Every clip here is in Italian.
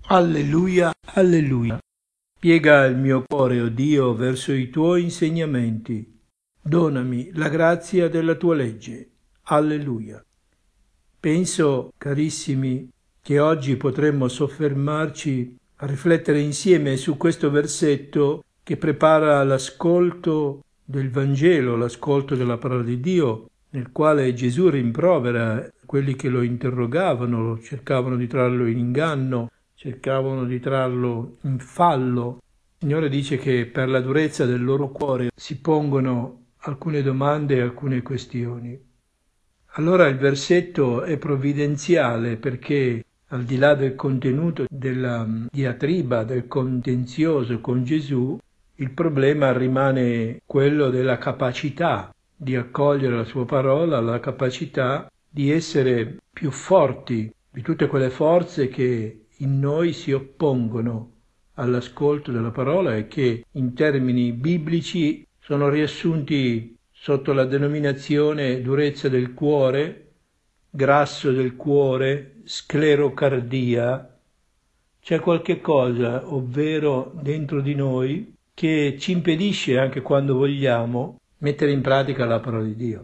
Alleluia, alleluia. Piega il mio cuore, o Dio, verso i tuoi insegnamenti. Donami la grazia della tua legge. Alleluia. Penso, carissimi, che oggi potremmo soffermarci a riflettere insieme su questo versetto che prepara l'ascolto del Vangelo, l'ascolto della parola di Dio, nel quale Gesù rimprovera quelli che lo interrogavano, cercavano di trarlo in inganno, cercavano di trarlo in fallo. Il Signore dice che per la durezza del loro cuore si pongono alcune domande e alcune questioni. Allora il versetto è provvidenziale perché al di là del contenuto della diatriba, del contenzioso con Gesù, il problema rimane quello della capacità di accogliere la sua parola, la capacità di essere più forti di tutte quelle forze che in noi si oppongono all'ascolto della parola e che in termini biblici sono riassunti sotto la denominazione durezza del cuore, grasso del cuore, sclerocardia. C'è qualche cosa, ovvero dentro di noi, che ci impedisce, anche quando vogliamo, mettere in pratica la parola di Dio.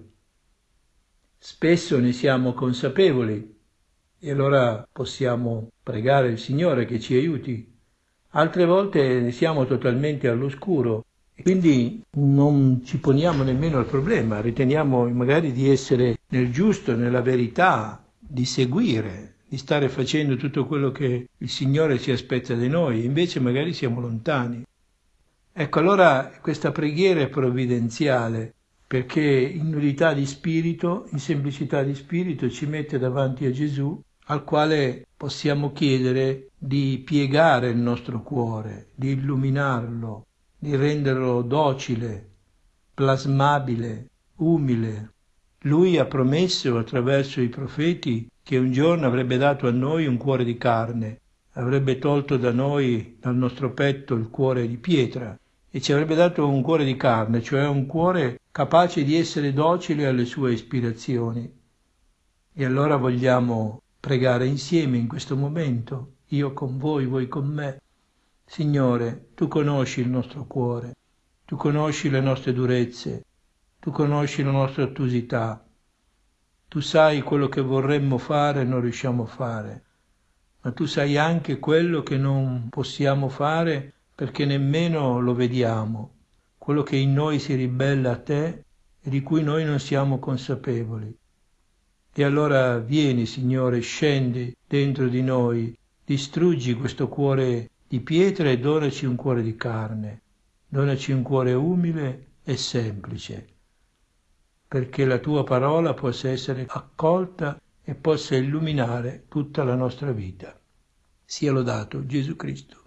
Spesso ne siamo consapevoli e allora possiamo pregare il Signore che ci aiuti. Altre volte ne siamo totalmente all'oscuro e quindi non ci poniamo nemmeno al problema, riteniamo magari di essere nel giusto, nella verità, di seguire, di stare facendo tutto quello che il Signore si aspetta da noi, invece magari siamo lontani. Ecco, allora questa preghiera è provvidenziale, perché in nudità di spirito, in semplicità di spirito, ci mette davanti a Gesù, al quale possiamo chiedere di piegare il nostro cuore, di illuminarlo, di renderlo docile, plasmabile, umile. Lui ha promesso attraverso i profeti che un giorno avrebbe dato a noi un cuore di carne, avrebbe tolto da noi, dal nostro petto, il cuore di pietra e ci avrebbe dato un cuore di carne, cioè un cuore capace di essere docile alle sue ispirazioni. E allora vogliamo pregare insieme in questo momento, io con voi con me. Signore, tu conosci il nostro cuore, tu conosci le nostre durezze, tu conosci la nostra ottusità, tu sai quello che vorremmo fare e non riusciamo a fare, ma tu sai anche quello che non possiamo fare perché nemmeno lo vediamo, quello che in noi si ribella a te e di cui noi non siamo consapevoli. E allora vieni, Signore, scendi dentro di noi, distruggi questo cuore di pietra e donaci un cuore di carne, donaci un cuore umile e semplice, perché la tua parola possa essere accolta e possa illuminare tutta la nostra vita. Sia lodato Gesù Cristo.